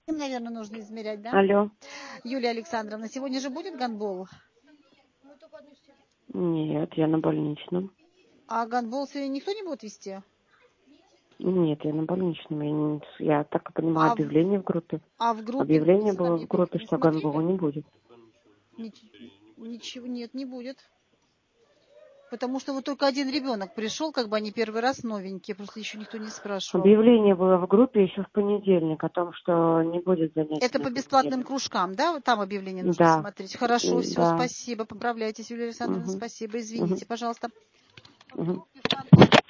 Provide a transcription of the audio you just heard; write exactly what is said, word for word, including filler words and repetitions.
Наверное, нужно измерять, да? Алло. Юлия Александровна, сегодня же будет гандбол? Нет, я на больничном. А гандбол сегодня никто не будет вести? Нет, я на больничном. Я, не- я так понимаю, А в, объявление в группе. а в группе Объявление написано было в объявление? группе, Не что гандбола смотрели? не будет. Нич- Ничего, нет, не будет. Потому что вот только один ребенок пришел, как бы они первый раз новенькие, просто еще никто не спрашивал. Объявление было в группе еще в понедельник о том, что не будет занятий Это на по этой бесплатным неделе. кружкам, да? Вот там объявление нужно Да, смотреть. Хорошо, м, все, да. спасибо. Поправляйтесь, Юлия Александровна, Угу. спасибо. Угу. Извините, пожалуйста. Угу.